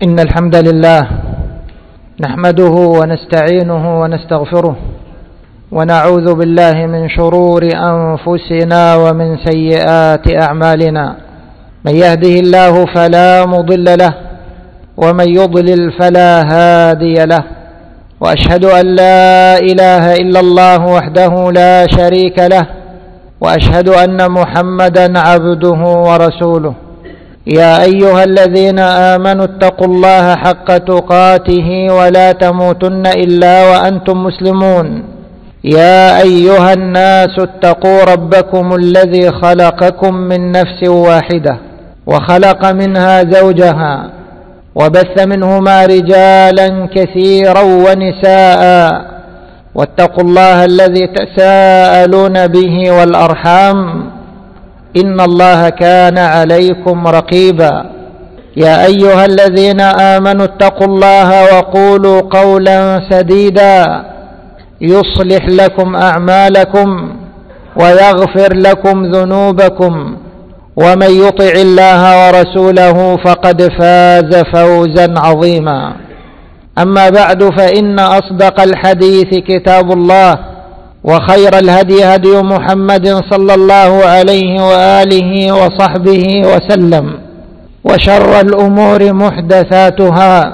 إن الحمد لله نحمده ونستعينه ونستغفره ونعوذ بالله من شرور أنفسنا ومن سيئات أعمالنا. من يهده الله فلا مضل له ومن يضلل فلا هادي له، وأشهد أن لا إله إلا الله وحده لا شريك له، وأشهد أن محمدا عبده ورسوله. يا أيها الذين آمنوا اتقوا الله حق تقاته ولا تموتن إلا وأنتم مسلمون. يا أيها الناس اتقوا ربكم الذي خلقكم من نفس واحدة وخلق منها زوجها وبث منهما رجالا كثيرا ونساء، واتقوا الله الذي تساءلون به والأرحام إن الله كان عليكم رقيبا. يا أيها الذين آمنوا اتقوا الله وقولوا قولا سديدا يصلح لكم أعمالكم ويغفر لكم ذنوبكم، ومن يطع الله ورسوله فقد فاز فوزا عظيما. أما بعد، فإن أصدق الحديث كتاب الله، وخير الهدي هدي محمد صلى الله عليه وآله وصحبه وسلم، وشر الأمور محدثاتها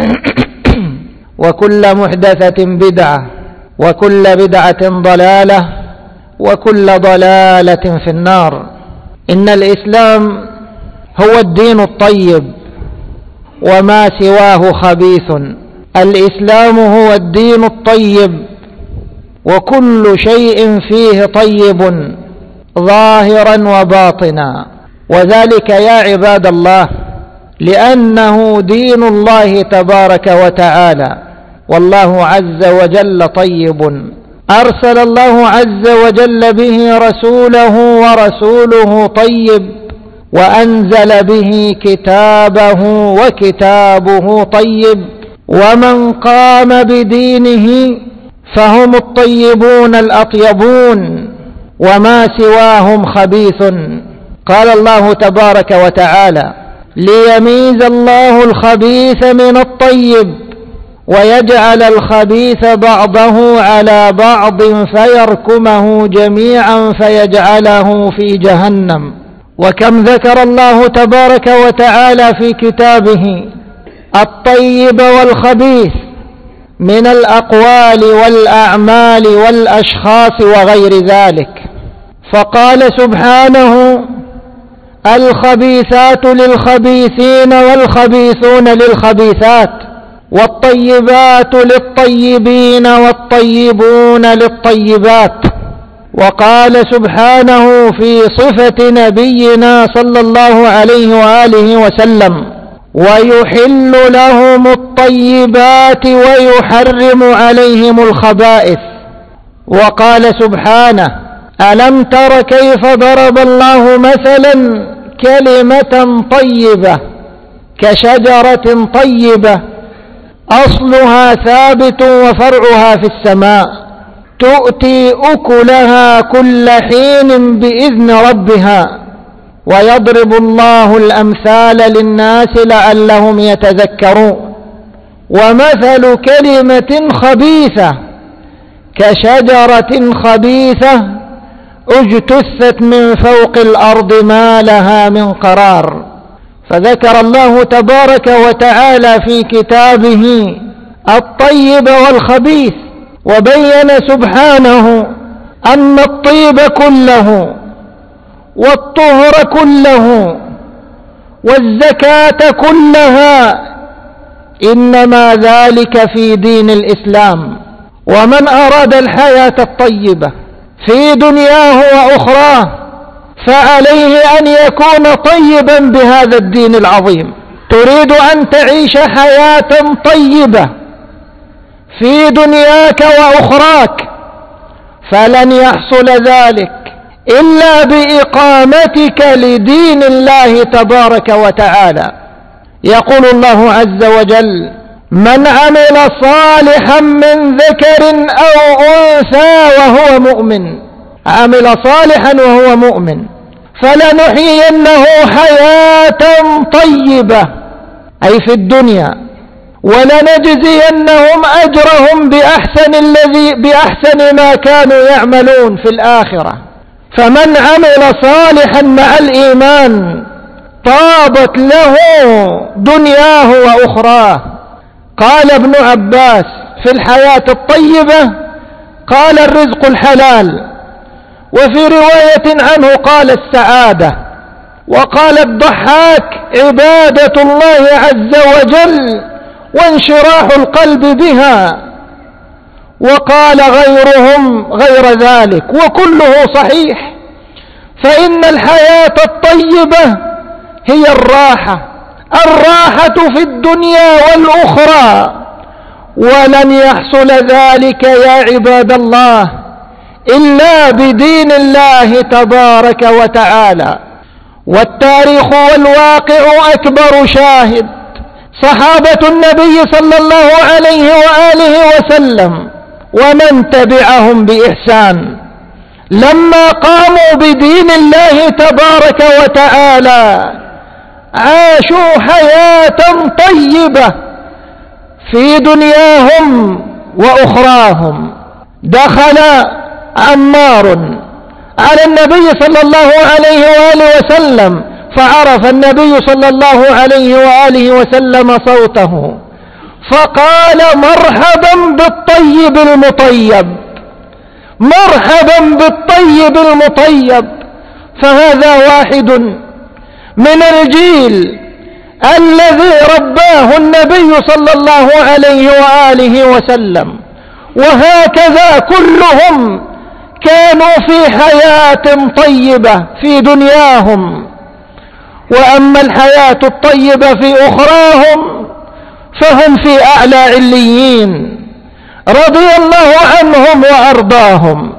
وكل محدثة بدعة، وكل بدعة ضلالة، وكل ضلالة في النار. إن الإسلام هو الدين الطيب وما سواه خبيث. الإسلام هو الدين الطيب، وكل شيء فيه طيب ظاهرا وباطنا، وذلك يا عباد الله لأنه دين الله تبارك وتعالى، والله عز وجل طيب. أرسل الله عز وجل به رسوله، ورسوله طيب، وأنزل به كتابه، وكتابه طيب. ومن قام بدينه فهم الطيبون الأطيبون، وما سواهم خبيث. قال الله تبارك وتعالى: ليميز الله الخبيث من الطيب ويجعل الخبيث بعضه على بعض فيركمه جميعا فيجعله في جهنم. وكم ذكر الله تبارك وتعالى في كتابه الطيب والخبيث من الأقوال والأعمال والأشخاص وغير ذلك، فقال سبحانه: الخبيثات للخبيثين والخبيثون للخبيثات، والطيبات للطيبين والطيبون للطيبات. وقال سبحانه في صفة نبينا صلى الله عليه وآله وسلم: ويحل لهم الطيبات ويحرم عليهم الخبائث. وقال سبحانه: ألم تر كيف ضرب الله مثلا كلمة طيبة كشجرة طيبة أصلها ثابت وفرعها في السماء تؤتي أكلها كل حين بإذن ربها، ويضرب الله الأمثال للناس لعلهم يتذكرون. ومثل كلمة خبيثة كشجرة خبيثة اجتثت من فوق الأرض ما لها من قرار. فذكر الله تبارك وتعالى في كتابه الطيب والخبيث، وبين سبحانه أن الطيب كله والطهر كله والزكاة كلها إنما ذلك في دين الإسلام. ومن أراد الحياة الطيبة في دنياه وأخراه فعليه أن يكون طيبا بهذا الدين العظيم. تريد أن تعيش حياة طيبة في دنياك وأخراك، فلن يحصل ذلك إلا بإقامتك لدين الله تبارك وتعالى. يقول الله عز وجل: من عمل صالحا من ذكر أو أنثى وهو مؤمن، عمل صالحا وهو مؤمن، فلنحيينه حياة طيبة أي في الدنيا، ولنجزينهم أجرهم بأحسن ما كانوا يعملون في الآخرة. فمن عمل صالحا مع الإيمان طابت له دنياه وأخراه. قال ابن عباس في الحياة الطيبة قال الرزق الحلال، وفي رواية عنه قال السعادة، وقال الضحاك عبادة الله عز وجل وانشراح القلب بها، وقال غيرهم غير ذلك، وكله صحيح. فإن الحياة الطيبة هي الراحة في الدنيا والأخرى، ولن يحصل ذلك يا عباد الله إلا بدين الله تبارك وتعالى. والتاريخ والواقع أكبر شاهد. صحابة النبي صلى الله عليه وآله وسلم ومن تبعهم بإحسان لما قاموا بدين الله تبارك وتعالى عاشوا حياة طيبة في دنياهم وأخراهم. دخل عمار على النبي صلى الله عليه وآله وسلم فعرف النبي صلى الله عليه وآله وسلم صوته، فقال مرحبا بالطيب المطيب، مرحبا بالطيب المطيب. فهذا واحد من الجيل الذي رباه النبي صلى الله عليه وآله وسلم، وهكذا كلهم كانوا في حياة طيبة في دنياهم. وأما الحياة الطيبة في أخراهم فهم في أعلى عليين رضي الله عنهم وأرضاهم.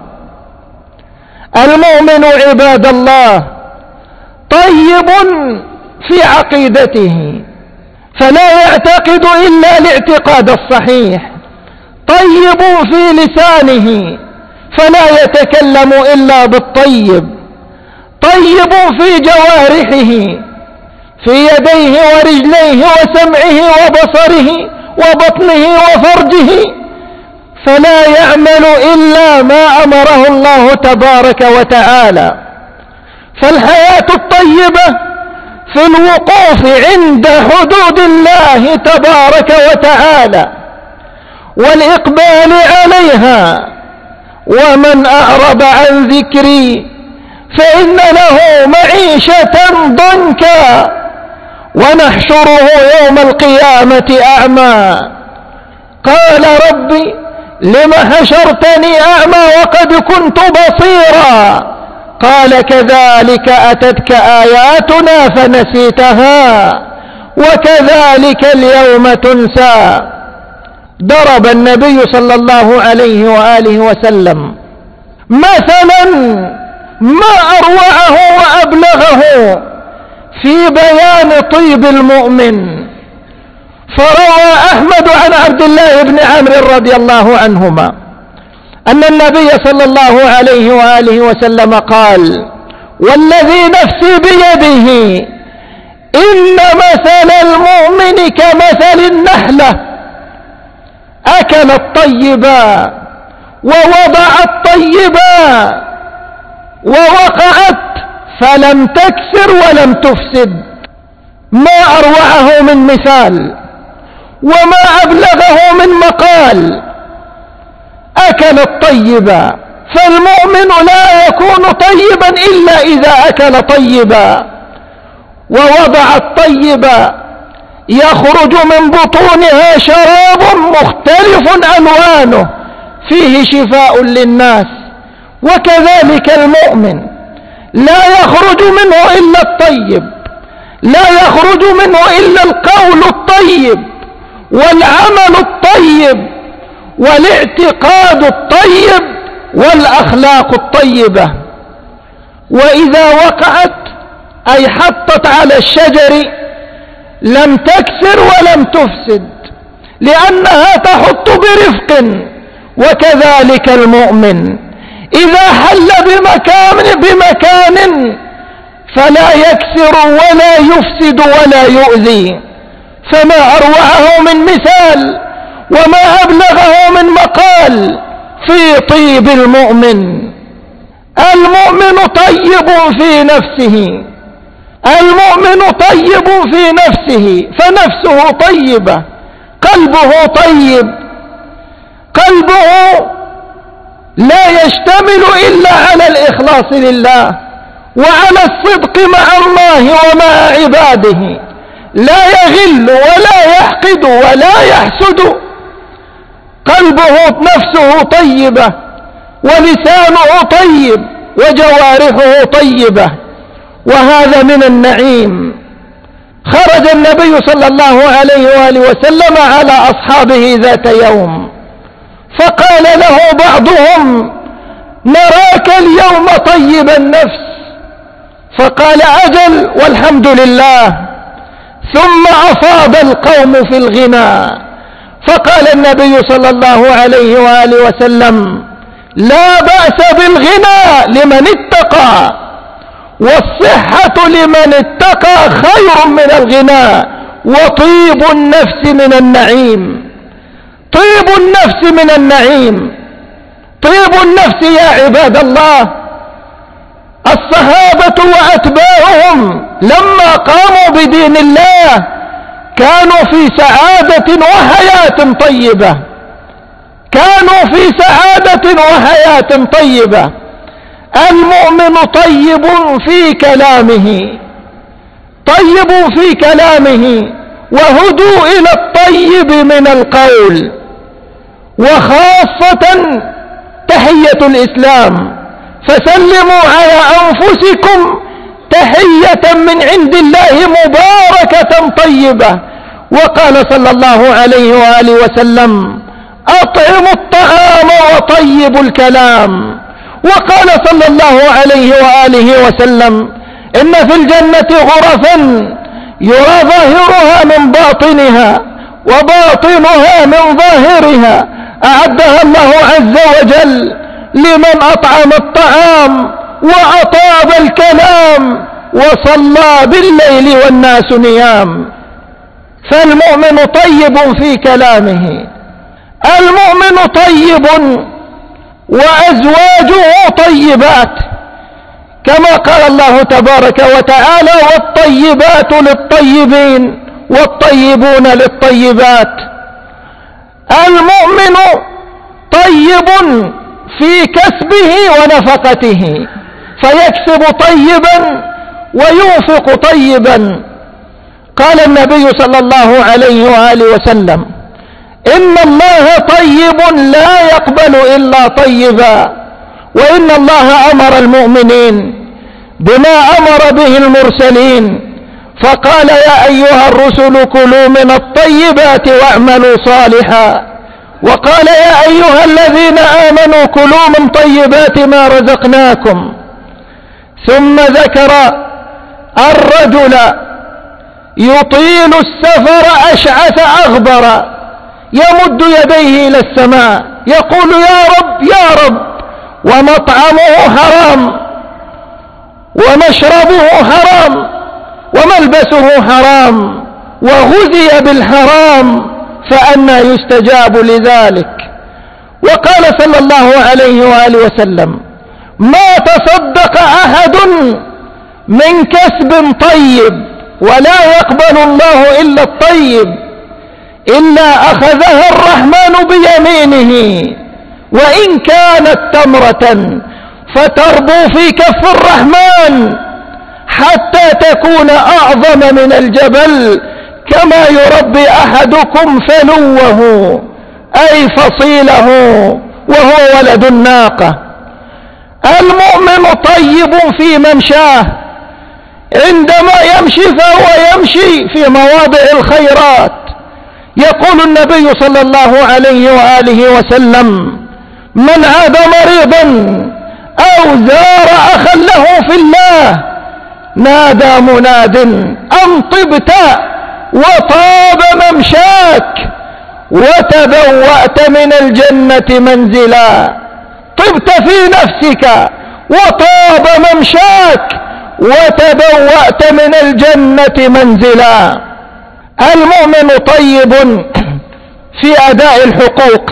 المؤمن عباد الله طيب في عقيدته، فلا يعتقد إلا الاعتقاد الصحيح، طيب في لسانه فلا يتكلم إلا بالطيب، طيب في جوارحه، في يديه ورجليه وسمعه وبصره وبطنه وفرجه، فلا يعمل إلا ما أمره الله تبارك وتعالى. فالحياة الطيبة في الوقوف عند حدود الله تبارك وتعالى والإقبال عليها. ومن أعرض عن ذكري فإن له معيشة ضنكا ونحشره يوم القيامة أعمى. قال ربي لم حشرتني أعمى وقد كنت بصيرا؟ قال كذلك أتتك آياتنا فنسيتها وكذلك اليوم تنسى. ضرب النبي صلى الله عليه وآله وسلم مثلا ما أروعه وأبلغه في بيان طيب المؤمن. فروى أحمد عن عبد الله بن عمرو رضي الله عنهما أن النبي صلى الله عليه وآله وسلم قال والذي نفسي بيده إن مثل المؤمن كمثل النحلة أكلت طيبا ووضعت طيبا ووقعت فلم تكسر ولم تفسد. ما أروعه من مثال وما أبلغه من مقال. أكلت طيبا، فالمؤمن لا يكون طيبا إلا إذا أكل طيبا. ووضعت طيبا، يخرج من بطونها شراب مختلف ألوانه فيه شفاء للناس. وكذلك المؤمن لا يخرج منه إلا الطيب، لا يخرج منه إلا القول الطيب والعمل الطيب والاعتقاد الطيب والأخلاق الطيبة. وإذا وقعت أي حطت على الشجر لم تكسر ولم تفسد لأنها تحط برفق. وكذلك المؤمن إذا حل بمكان فلا يكسر ولا يفسد ولا يؤذي. فما أروعه من مثال وما أبلغه من مقال في طيب المؤمن. المؤمن طيب في نفسه، المؤمن طيب في نفسه، فنفسه طيبة، قلبه طيب، قلبه لا يشتمل إلا على الإخلاص لله وعلى الصدق مع الله ومع عباده، لا يغل ولا يحقد ولا يحسد. قلبه نفسه طيبة ولسانه طيب وجوارحه طيبة، وهذا من النعيم. خرج النبي صلى الله عليه وآله وسلم على أصحابه ذات يوم، فقال له بعضهم: نراك اليوم طيب النفس. فقال: أجل والحمد لله. ثم أفاض القوم في الغنى، فقال النبي صلى الله عليه وآله وسلم: لا بأس بالغنى لمن اتقى، والصحة لمن اتقى خير من الغنى، وطيب النفس من النعيم. طيب النفس من النعيم. طيب النفس يا عباد الله، الصحابة وأتباعهم لما قاموا بدين الله كانوا في سعادة وحياة طيبة، كانوا في سعادة وحياة طيبة. المؤمن طيب في كلامه، طيب في كلامه، وهدوا إلى الطيب من القول. وخاصة تحية الإسلام، فسلموا على أنفسكم تحية من عند الله مباركة طيبة. وقال صلى الله عليه وآله وسلم: أطعموا الطعام وطيبوا الكلام. وقال صلى الله عليه وآله وسلم: إن في الجنة غرفا يرى ظاهرها من باطنها وباطنها من ظاهرها، أعدها الله عز وجل لمن أطعم الطعام وأطاب الكلام وصلى بالليل والناس نيام. فالمؤمن طيب في كلامه، المؤمن طيب وأزواجه طيبات، كما قال الله تبارك وتعالى: والطيبات للطيبين والطيبون للطيبات. المؤمن طيب في كسبه ونفقته، فيكسب طيبا وينفق طيبا. قال النبي صلى الله عليه وآله وسلم: إن الله طيب لا يقبل إلا طيبا. وإن الله أمر المؤمنين بما أمر به المرسلين، فقال: يا أيها الرسل كلوا من الطيبات واعملوا صالحا. وقال: يا أيها الذين آمنوا كلوا من طيبات ما رزقناكم. ثم ذكر الرجل يطيل السفر أشعث أغبر يمد يديه إلى السماء يقول: يا رب يا رب، ومطعمه حرام ومشربه حرام وملبسه حرام وغذي بالحرام، فأنى يستجاب لذلك؟ وقال صلى الله عليه وآله وسلم: ما تصدق أحد من كسب طيب ولا يقبل الله إلا الطيب إلا أخذها الرحمن بيمينه، وإن كانت تمرة فتربو في كف الرحمن حتى تكون أعظم من الجبل، كما يربي أحدكم فلوه أي فصيله وهو ولد الناقة. المؤمن طيب في ممشاه، عندما يمشي فهو يمشي في مواضع الخيرات. يقول النبي صلى الله عليه وآله وسلم: من عاد مريضا أو زار أخا له في الله نادى مناد أن طبت وطاب ممشاك وتبوأت من الجنة منزلا. طبت في نفسك وطاب ممشاك وتبوأت من الجنة منزلا. المؤمن طيب في أداء الحقوق،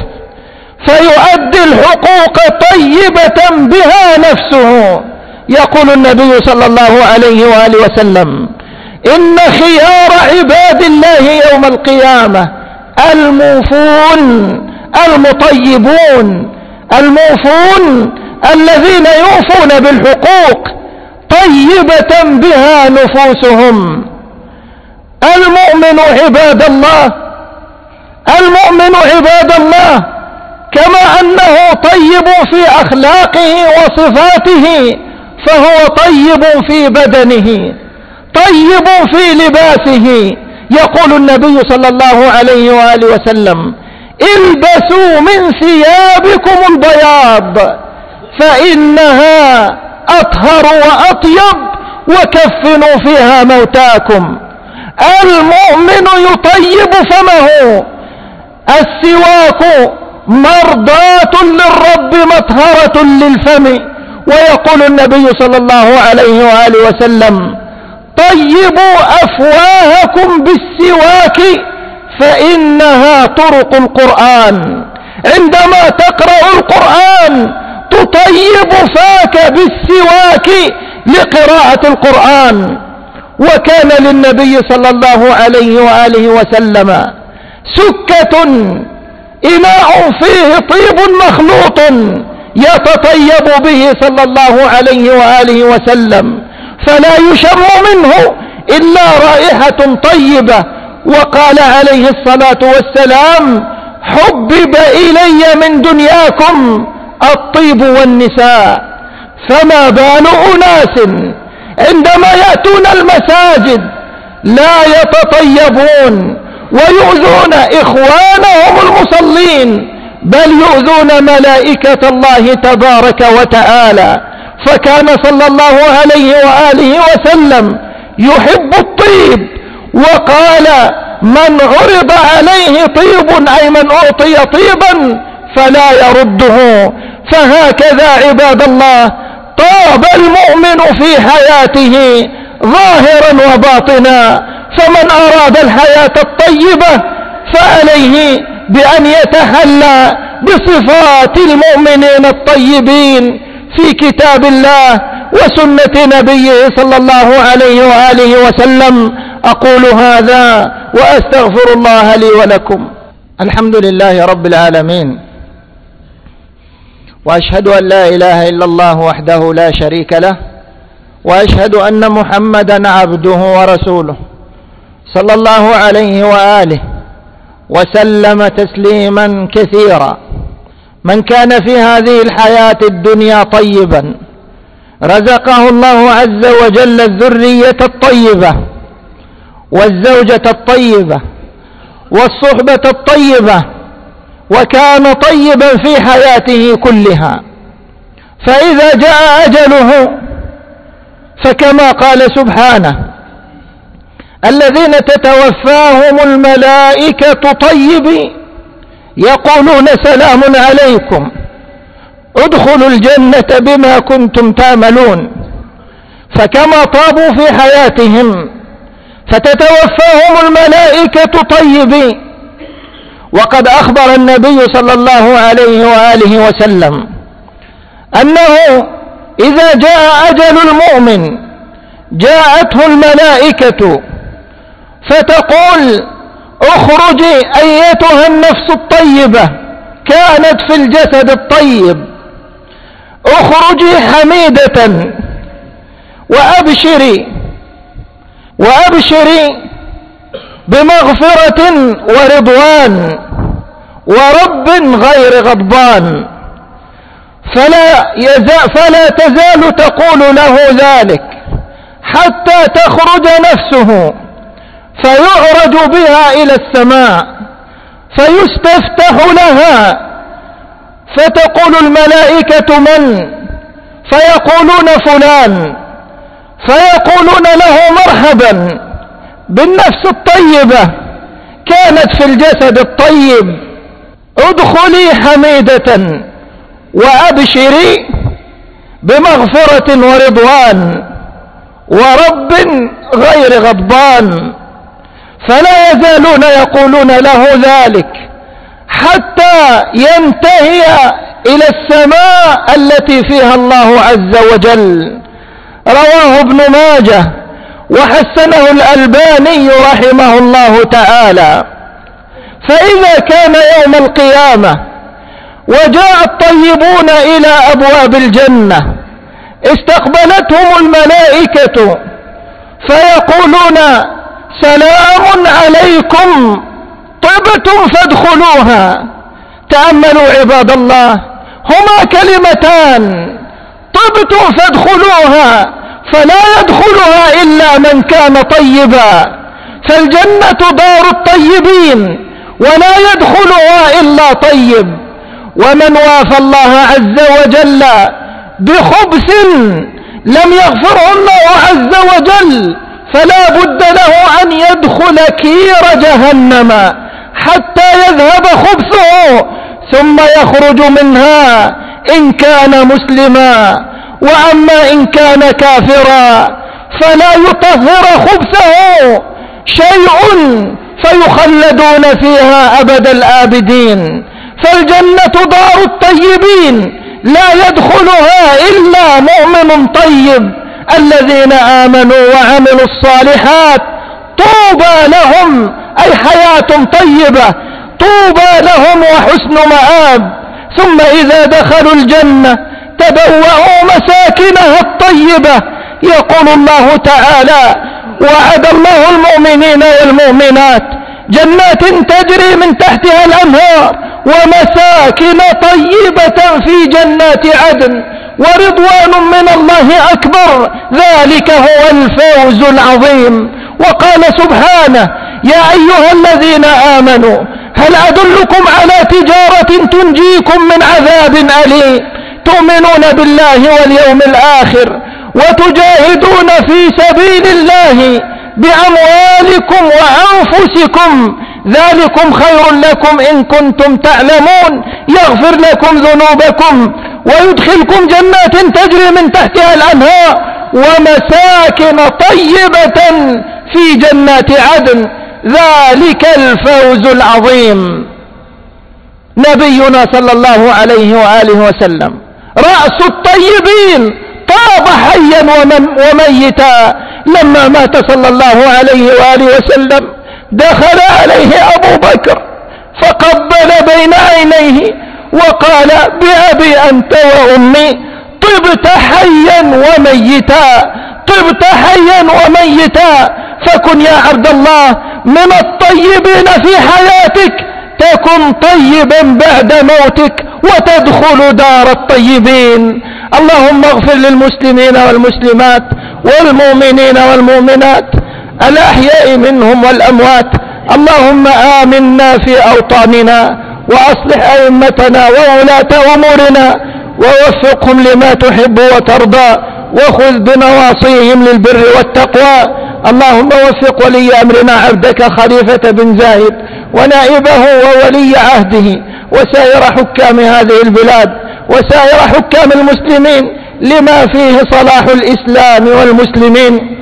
فيؤدي الحقوق طيبة بها نفسه. يقول النبي صلى الله عليه وآله وسلم: إن خيار عباد الله يوم القيامة الموفون المطيبون، الموفون الذين يوفون بالحقوق طيبة بها نفوسهم. المؤمن عباد الله، المؤمن عباد الله كما أنه طيب في أخلاقه وصفاته، فهو طيب في بدنه، طيب في لباسه. يقول النبي صلى الله عليه وآله وسلم: البسوا من ثيابكم البياض فإنها أطهر وأطيب، وكفنوا فيها موتاكم. المؤمن يطيب فمه، السواك مرضاة للرب مطهرة للفم. ويقول النبي صلى الله عليه وآله وسلم: طيبوا أفواهكم بالسواك فإنها طرق القرآن. عندما تقرأ القرآن تطيب فاك بالسواك لقراءة القرآن. وكان للنبي صلى الله عليه وآله وسلم سكة إناء فيه طيب مخلوط يتطيب به صلى الله عليه وآله وسلم، فلا يشم منه إلا رائحة طيبة. وقال عليه الصلاة والسلام: حبب إلي من دنياكم الطيب والنساء. فما بال أناس عندما يأتون المساجد لا يتطيبون ويؤذون إخوانهم المصلين، بل يؤذون ملائكة الله تبارك وتعالى. فكان صلى الله عليه وآله وسلم يحب الطيب، وقال: من عرض عليه طيب، أي من أعطي طيبا فلا يرده. فهكذا عباد الله طاب المؤمن في حياته ظاهرا وباطنا. فمن أراد الحياة الطيبة فعليه بأن يتحلى بصفات المؤمنين الطيبين في كتاب الله وسنة نبيه صلى الله عليه وآله وسلم. أقول هذا وأستغفر الله لي ولكم. الحمد لله رب العالمين، وأشهد أن لا إله إلا الله وحده لا شريك له، وأشهد أن محمدا عبده ورسوله صلى الله عليه وآله وسلم تسليما كثيرا. من كان في هذه الحياة الدنيا طيبا رزقه الله عز وجل الذرية الطيبة والزوجة الطيبة والصحبة الطيبة، وكان طيبا في حياته كلها. فإذا جاء أجله فكما قال سبحانه: الذين تتوفاهم الملائكة طيبين يقولون سلام عليكم ادخلوا الجنة بما كنتم تعملون. فكما طابوا في حياتهم فتتوفاهم الملائكة طيبين. وقد أخبر النبي صلى الله عليه وآله وسلم أنه إذا جاء أجل المؤمن جاءته الملائكة فتقول: اخرجي أيتها النفس الطيبة كانت في الجسد الطيب، اخرجي حميدة وأبشري بمغفرة ورضوان ورب غير غضبان. فلا تزال تقول له ذلك حتى تخرج نفسه، فيعرج بها إلى السماء فيستفتح لها، فتقول الملائكة: من؟ فيقولون: فلان. فيقولون له: مرحبا بالنفس الطيبة كانت في الجسد الطيب، ادخلي حميدة وأبشري بمغفرة ورضوان ورب غير غضبان. فلا يزالون يقولون له ذلك حتى ينتهي إلى السماء التي فيها الله عز وجل. رواه ابن ماجه وحسنه الألباني رحمه الله تعالى. فإذا كان يوم القيامة وجاء الطيبون إلى أبواب الجنة استقبلتهم الملائكة فيقولون سلام عليكم طبتم فادخلوها. تأملوا عباد الله، هما كلمتان: طبتم فادخلوها، فلا يدخلها إلا من كان طيبا، فالجنة دار الطيبين ولا يدخلها إلا طيب. ومن وافى الله عز وجل بخبث لم يغفره الله عز وجل فلا بد له أن يدخل كير جهنم حتى يذهب خبثه ثم يخرج منها إن كان مسلما. وأما إن كان كافرا فلا يطهر خبثه شيء فيخلدون فيها أبد الآبدين. فالجنة دار الطيبين لا يدخلها إلا مؤمن طيب. الذين آمنوا وعملوا الصالحات طوبى لهم، أي حياة طيبة، طوبى لهم وحسن مآب. ثم إذا دخلوا الجنة تبوأوا مساكنها الطيبة. يقول الله تعالى: وعد الله المؤمنين والمؤمنات جنات تجري من تحتها الأنهار ومساكن طيبة في جنات عدن ورضوان من الله أكبر، ذلك هو الفوز العظيم. وقال سبحانه: يا أيها الذين آمنوا هل أدلكم على تجارة تنجيكم من عذاب أليم تؤمنون بالله واليوم الآخر وتجاهدون في سبيل الله بأموالكم وأنفسكم ذلكم خير لكم إن كنتم تعلمون، يغفر لكم ذنوبكم ويدخلكم جنات تجري من تحتها الأنهار ومساكن طيبة في جنات عدن، ذلك الفوز العظيم. نبينا صلى الله عليه وآله وسلم رأس الطيبين طاب حيا وميتا. لما مات صلى الله عليه وآله وسلم دخل عليه أبو بكر فقبل بين عينيه وقال: بأبي أنت وأمي طبت حيا وميتا، طبت حيا وميتا. فكن يا عبد الله من الطيبين في حياتك تكن طيبا بعد موتك وتدخل دار الطيبين. اللهم اغفر للمسلمين والمسلمات والمؤمنين والمؤمنات الأحياء منهم والأموات. اللهم آمنا في أوطاننا وأصلح أئمتنا وولاة أمورنا ووفقهم لما تحب وترضى وخذ بنواصيهم للبر والتقوى. اللهم وفق ولي أمرنا عبدك خليفة بن زايد ونائبه وولي عهده وسائر حكام هذه البلاد وسائر حكام المسلمين لما فيه صلاح الإسلام والمسلمين.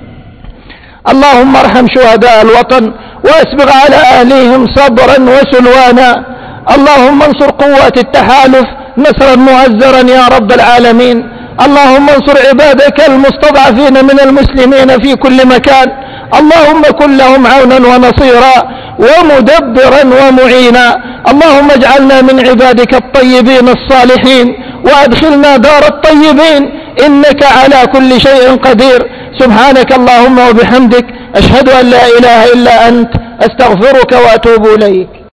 اللهم ارحم شهداء الوطن واسبغ على أهليهم صبرا وسلوانا. اللهم انصر قوات التحالف نصرا مؤزرا يا رب العالمين. اللهم انصر عبادك المستضعفين من المسلمين في كل مكان. اللهم كن لهم عونا ونصيرا ومدبرا ومعينا. اللهم اجعلنا من عبادك الطيبين الصالحين وادخلنا دار الطيبين إنك على كل شيء قدير. سبحانك اللهم وبحمدك أشهد أن لا إله إلا أنت أستغفرك وأتوب إليك.